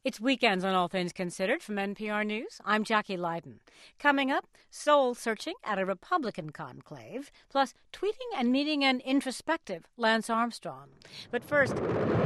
It's Weekends on All Things Considered from NPR News. I'm Jackie Leiden. Coming up, soul-searching at a Republican conclave, plus tweeting and meeting an introspective Lance Armstrong. But first,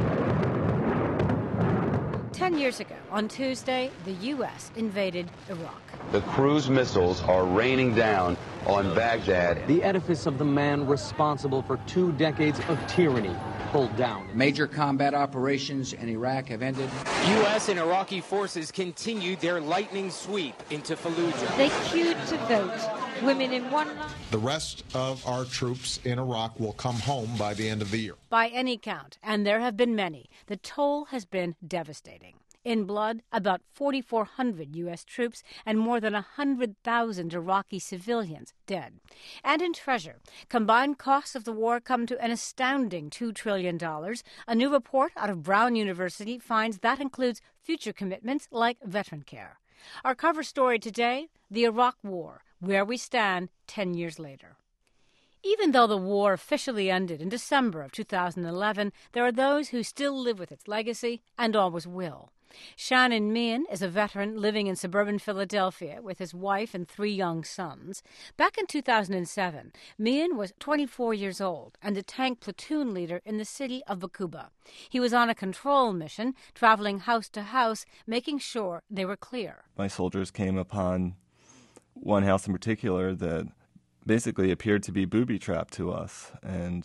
10 years ago, on Tuesday, the U.S. invaded Iraq. The cruise missiles are raining down on Baghdad. The edifice of the man responsible for 2 decades of tyranny pulled down. Major combat operations in Iraq have ended. U.S. and Iraqi forces continued their lightning sweep into Fallujah. They queued to vote. Women in one line. The rest of our troops in Iraq will come home by the end of the year. By any count, and there have been many, the toll has been devastating. In blood, about 4,400 U.S. troops and more than 100,000 Iraqi civilians dead. And in treasure, combined costs of the war come to an astounding $2 trillion. A new report out of Brown University finds that includes future commitments like veteran care. Our cover story today, the Iraq War, where we stand 10 years later. Even though the war officially ended in December of 2011, there are those who still live with its legacy and always will. Shannon Meehan is a veteran living in suburban Philadelphia with his wife and 3 young sons. Back in 2007, Meehan was 24 years old and a tank platoon leader in the city of Baquba. He was on a control mission, traveling house to house, making sure they were clear. My soldiers came upon one house in particular that basically appeared to be booby-trapped to us, and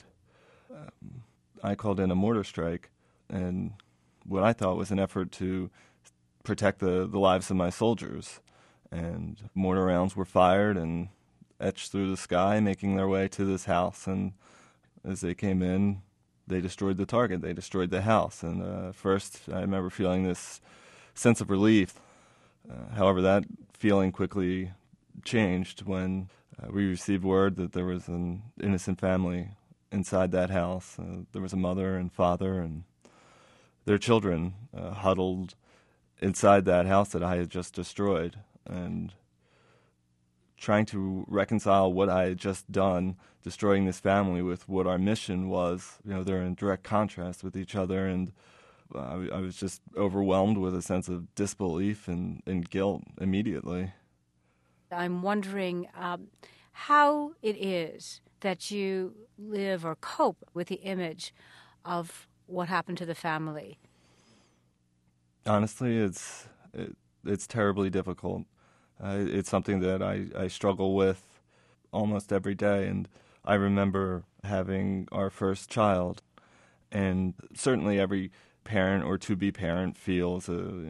I called in a mortar strike, and what I thought was an effort to protect the lives of my soldiers. And mortar rounds were fired and etched through the sky, making their way to this house. And as they came in, they destroyed the target. They destroyed the house. And first, I remember feeling this sense of relief. However, that feeling quickly changed when we received word that there was an innocent family inside that house. There was a mother and father and their children huddled inside that house that I had just destroyed, and trying to reconcile what I had just done, destroying this family, with what our mission was. You know, they're in direct contrast with each other, and I was just overwhelmed with a sense of disbelief and guilt immediately. I'm wondering how it is that you live or cope with the image of what happened to the family. Honestly, it's terribly difficult. It's something that I struggle with almost every day. And I remember having our first child, and certainly every parent or to-be parent feels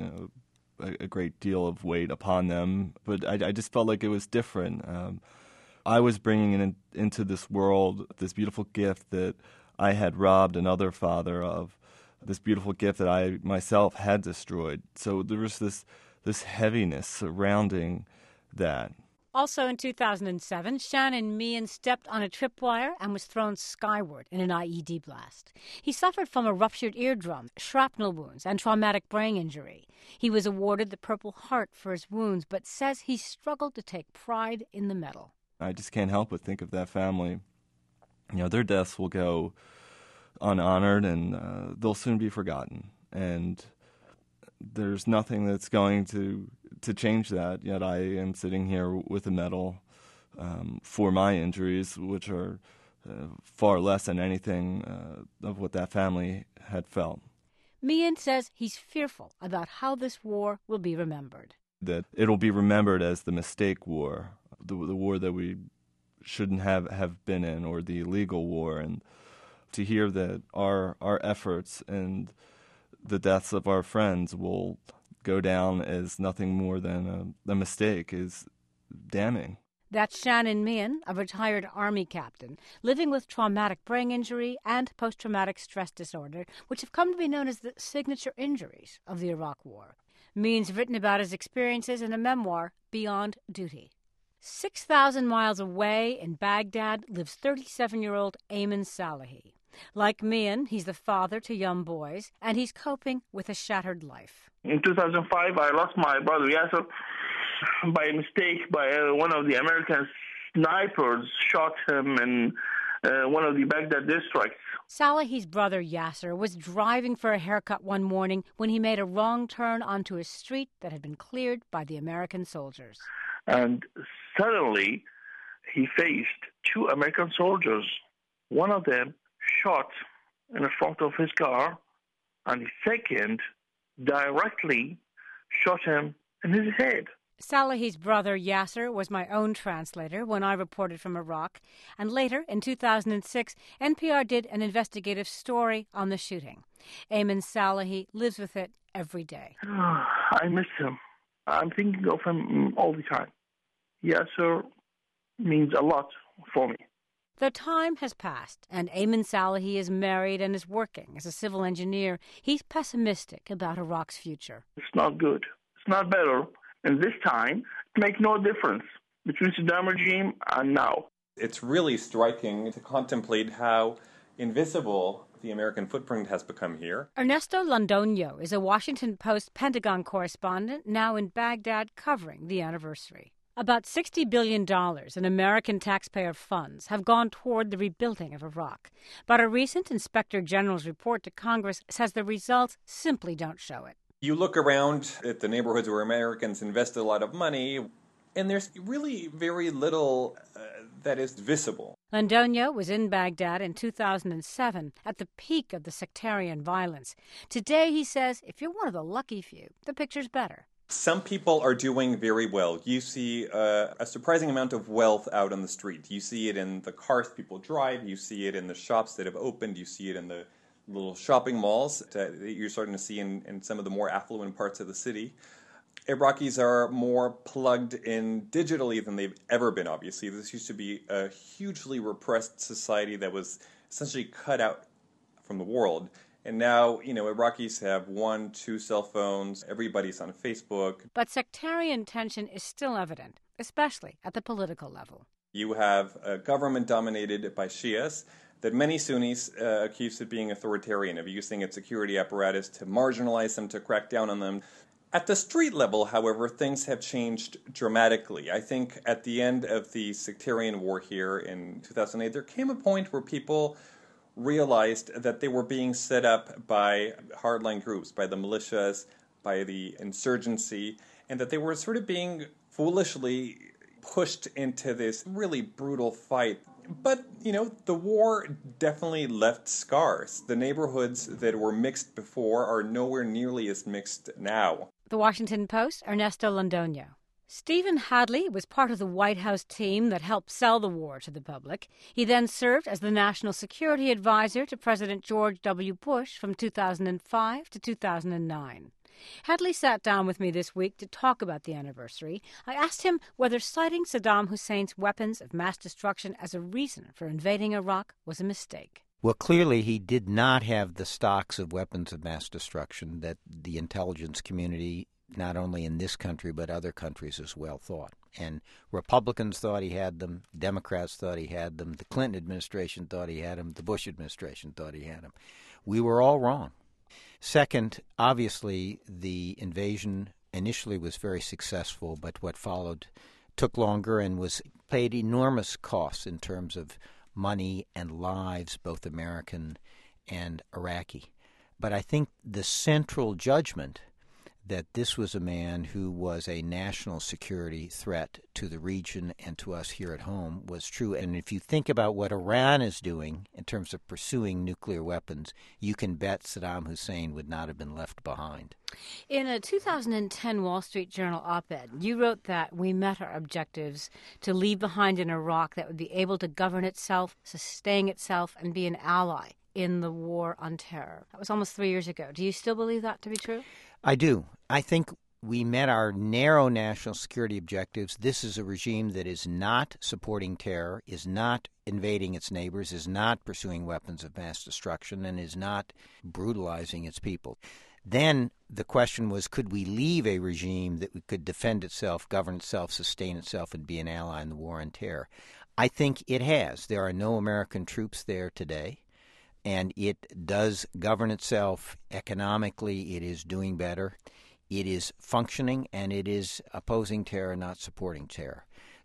a great deal of weight upon them. But I just felt like it was different. I was bringing into this world this beautiful gift that I had robbed another father of, this beautiful gift that I myself had destroyed. So there was this heaviness surrounding that. Also in 2007, Shannon Meehan stepped on a tripwire and was thrown skyward in an IED blast. He suffered from a ruptured eardrum, shrapnel wounds, and traumatic brain injury. He was awarded the Purple Heart for his wounds, but says he struggled to take pride in the medal. I just can't help but think of that family. You know, their deaths will go unhonored, and they'll soon be forgotten. And there's nothing that's going to change that. Yet I am sitting here with a medal for my injuries, which are far less than anything of what that family had felt. Meehan says he's fearful about how this war will be remembered. That it'll be remembered as the mistake war, the war that we shouldn't have been in, or the illegal war. And to hear that our efforts and the deaths of our friends will go down as nothing more than a mistake is damning. That's Shannon Meehan, a retired Army captain, living with traumatic brain injury and post-traumatic stress disorder, which have come to be known as the signature injuries of the Iraq War. Meehan's written about his experiences in a memoir, Beyond Duty. 6,000 miles away in Baghdad lives 37-year-old Ayman Salahi. Like Meehan, he's the father to young boys, and he's coping with a shattered life. In 2005, I lost my brother Yasser by mistake. By one of the American snipers shot him in one of the Baghdad districts. Salehi's brother Yasser was driving for a haircut one morning when he made a wrong turn onto a street that had been cleared by the American soldiers. And suddenly, he faced two American soldiers. One of them shot in the front of his car, and the second directly shot him in his head. Salehi's brother Yasser was my own translator when I reported from Iraq, and later, in 2006, NPR did an investigative story on the shooting. Ayman Salehi lives with it every day. I miss him. I'm thinking of him all the time. Yasser means a lot for me. Though time has passed and Ayman Salehi is married and is working as a civil engineer, he's pessimistic about Iraq's future. It's not good. It's not better. And this time, it makes no difference between Saddam regime and now. It's really striking to contemplate how invisible the American footprint has become here. Ernesto Londoño is a Washington Post Pentagon correspondent now in Baghdad covering the anniversary. About $60 billion in American taxpayer funds have gone toward the rebuilding of Iraq. But a recent Inspector General's report to Congress says the results simply don't show it. You look around at the neighborhoods where Americans invested a lot of money, and there's really very little that is visible. Londoño was in Baghdad in 2007 at the peak of the sectarian violence. Today, he says, if you're one of the lucky few, the picture's better. Some people are doing very well. You see a surprising amount of wealth out on the street. You see it in the cars people drive. You see it in the shops that have opened. You see it in the little shopping malls that you're starting to see in some of the more affluent parts of the city. Iraqis are more plugged in digitally than they've ever been, obviously. This used to be a hugely repressed society that was essentially cut out from the world. And now, Iraqis have 1, 2 cell phones. Everybody's on Facebook. But sectarian tension is still evident, especially at the political level. You have a government dominated by Shias that many Sunnis accuse of being authoritarian, of using its security apparatus to marginalize them, to crack down on them. At the street level, however, things have changed dramatically. I think at the end of the sectarian war here in 2008, there came a point where people realized that they were being set up by hardline groups, by the militias, by the insurgency, and that they were sort of being foolishly pushed into this really brutal fight. But, the war definitely left scars. The neighborhoods that were mixed before are nowhere nearly as mixed now. The Washington Post, Ernesto Londoño. Stephen Hadley was part of the White House team that helped sell the war to the public. He then served as the National Security Advisor to President George W. Bush from 2005 to 2009. Hadley sat down with me this week to talk about the anniversary. I asked him whether citing Saddam Hussein's weapons of mass destruction as a reason for invading Iraq was a mistake. Well, clearly he did not have the stocks of weapons of mass destruction that the intelligence community, not only in this country but other countries as well, thought. And Republicans thought he had them, Democrats thought he had them, the Clinton administration thought he had them, the Bush administration thought he had them. We were all wrong. Second, obviously the invasion initially was very successful, but what followed took longer and paid enormous costs in terms of money and lives, both American and Iraqi. But I think the central judgment that this was a man who was a national security threat to the region and to us here at home was true. And if you think about what Iran is doing in terms of pursuing nuclear weapons, you can bet Saddam Hussein would not have been left behind. In a 2010 Wall Street Journal op-ed, you wrote that we met our objectives to leave behind an Iraq that would be able to govern itself, sustain itself, and be an ally in the war on terror. That was almost 3 years ago. Do you still believe that to be true? I do. I think we met our narrow national security objectives. This is a regime that is not supporting terror, is not invading its neighbors, is not pursuing weapons of mass destruction, and is not brutalizing its people. Then the question was, could we leave a regime that could defend itself, govern itself, sustain itself, and be an ally in the war on terror? I think it has. There are no American troops there today. And it does govern itself economically. It is doing better. It is functioning, and it is opposing terror, not supporting terror.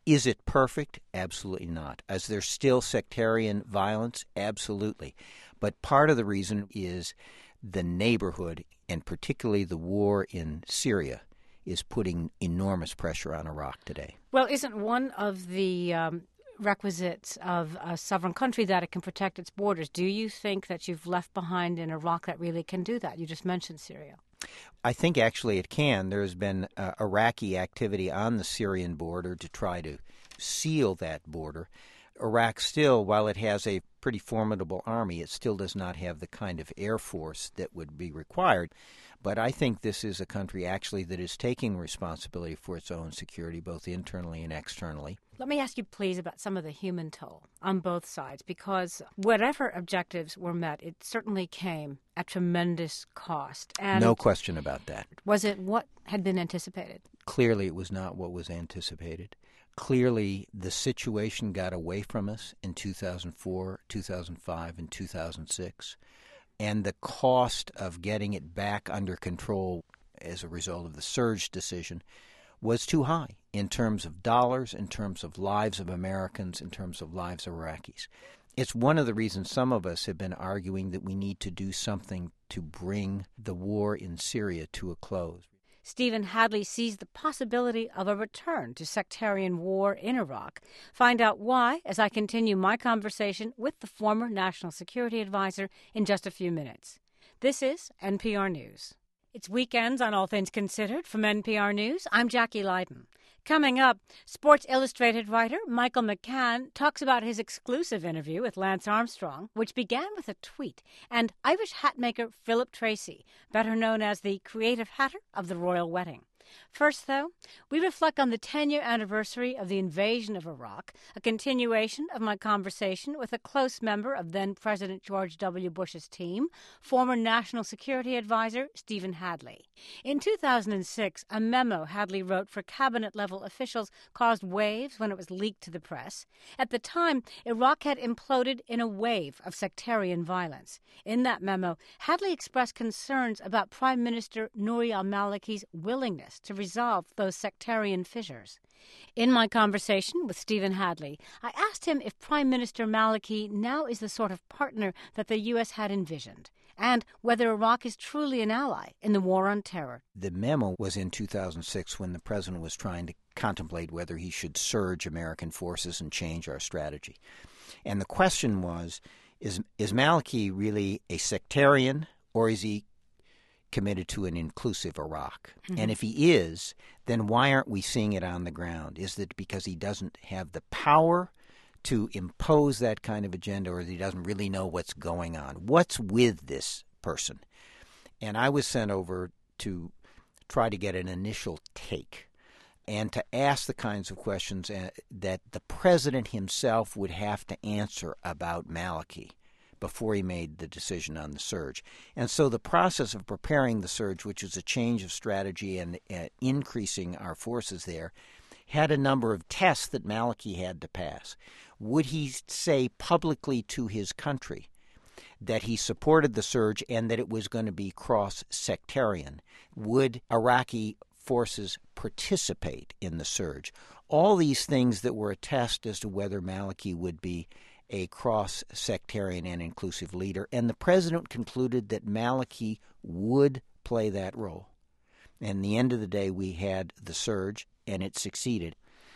Is it perfect? Absolutely not. Is there still sectarian violence? Absolutely. But part of the reason is the neighborhood, and particularly the war in Syria, is putting enormous pressure on Iraq today. Well, isn't one of the requisites of a sovereign country that it can protect its borders? Do you think that you've left behind in Iraq that really can do that? You just mentioned Syria. I think actually it can. There has been Iraqi activity on the Syrian border to try to seal that border. Iraq still, while it has a pretty formidable army, it still does not have the kind of air force that would be required. But I think this is a country actually that is taking responsibility for its own security, both internally and externally. Let me ask you, please, about some of the human toll on both sides, because whatever objectives were met, it certainly came at tremendous cost. And no question about that. Was it what had been anticipated? Clearly, it was not what was anticipated. Clearly, the situation got away from us in 2004, 2005, and 2006. And the cost of getting it back under control as a result of the surge decision was too high in terms of dollars, in terms of lives of Americans, in terms of lives of Iraqis. It's one of the reasons some of us have been arguing that we need to do something to bring the war in Syria to a close. Stephen Hadley sees the possibility of a return to sectarian war in Iraq. Find out why as I continue my conversation with the former National Security Advisor in just a few minutes. This is NPR News. It's Weekends on All Things Considered from NPR News. I'm Jackie Leiden. Coming up, Sports Illustrated writer Michael McCann talks about his exclusive interview with Lance Armstrong, which began with a tweet, and Irish hat maker Philip Tracy, better known as the creative hatter of the royal wedding. First, though, we reflect on the 10-year anniversary of the invasion of Iraq, a continuation of my conversation with a close member of then-President George W. Bush's team, former National Security Advisor Stephen Hadley. In 2006, a memo Hadley wrote for cabinet-level officials caused waves when it was leaked to the press. At the time, Iraq had imploded in a wave of sectarian violence. In that memo, Hadley expressed concerns about Prime Minister Nouri al-Maliki's willingness to resolve those sectarian fissures. In my conversation with Stephen Hadley, I asked him if Prime Minister Maliki now is the sort of partner that the U.S. had envisioned, and whether Iraq is truly an ally in the war on terror. The memo was in 2006 when the president was trying to contemplate whether he should surge American forces and change our strategy. And the question was, is Maliki really a sectarian, or is he committed to an inclusive Iraq? Mm-hmm. And if he is, then why aren't we seeing it on the ground? Is it because he doesn't have the power to impose that kind of agenda, or he doesn't really know what's going on? What's with this person? And I was sent over to try to get an initial take and to ask the kinds of questions that the president himself would have to answer about Maliki before he made the decision on the surge. And so the process of preparing the surge, which is a change of strategy and increasing our forces there, had a number of tests that Maliki had to pass. Would he say publicly to his country that he supported the surge and that it was going to be cross-sectarian? Would Iraqi forces participate in the surge? All these things that were a test as to whether Maliki would be a cross-sectarian and inclusive leader, and the president concluded that Maliki would play that role. And at the end of the day, we had the surge, and it succeeded.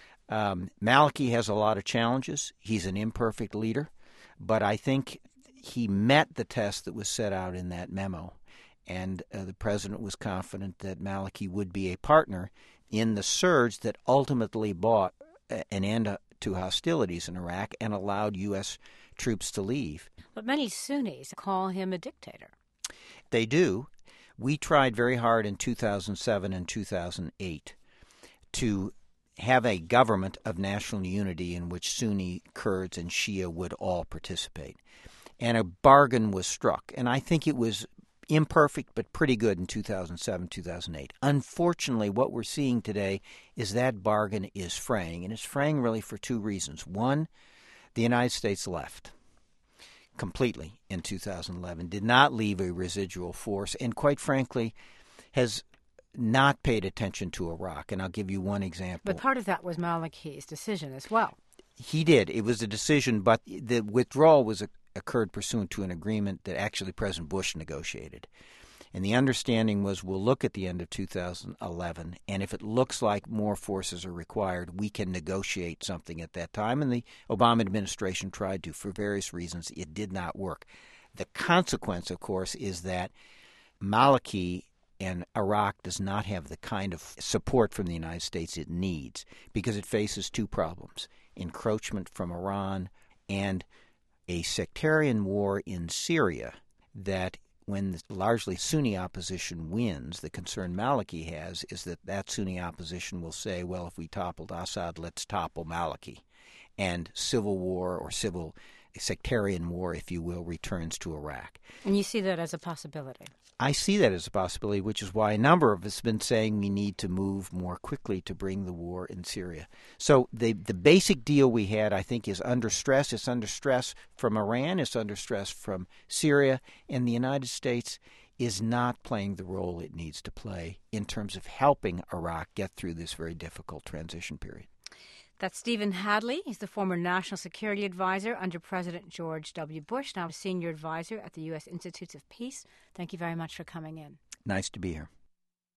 Maliki has a lot of challenges. He's an imperfect leader, but I think he met the test that was set out in that memo, and the president was confident that Maliki would be a partner in the surge that ultimately brought an end to hostilities in Iraq and allowed U.S. troops to leave. But many Sunnis call him a dictator. They do. We tried very hard in 2007 and 2008 to have a government of national unity in which Sunni, Kurds, and Shia would all participate. And a bargain was struck, and I think it was imperfect but pretty good in 2007, 2008. Unfortunately, what we're seeing today is that bargain is fraying, and it's fraying really for two reasons. One, the United States left completely in 2011, did not leave a residual force, and quite frankly has not paid attention to Iraq, and I'll give you one example. But part of that was Maliki's decision as well. He did. It was a decision, but the withdrawal occurred pursuant to an agreement that actually President Bush negotiated. And the understanding was we'll look at the end of 2011, and if it looks like more forces are required, we can negotiate something at that time. And the Obama administration tried to. For various reasons, it did not work. The consequence, of course, is that Maliki and Iraq does not have the kind of support from the United States it needs because it faces two problems: encroachment from Iran and a sectarian war in Syria that, when the largely Sunni opposition wins, the concern Maliki has is that Sunni opposition will say, well, if we toppled Assad, let's topple Maliki. And civil war or sectarian war, if you will, returns to Iraq. And you see that as a possibility? I see that as a possibility, which is why a number of us have been saying we need to move more quickly to bring the war in Syria. So the basic deal we had, I think, is under stress. It's under stress from Iran. It's under stress from Syria. And the United States is not playing the role it needs to play in terms of helping Iraq get through this very difficult transition period. That's Stephen Hadley. He's the former National Security Advisor under President George W. Bush, now a Senior Advisor at the U.S. Institutes of Peace. Thank you very much for coming in. Nice to be here.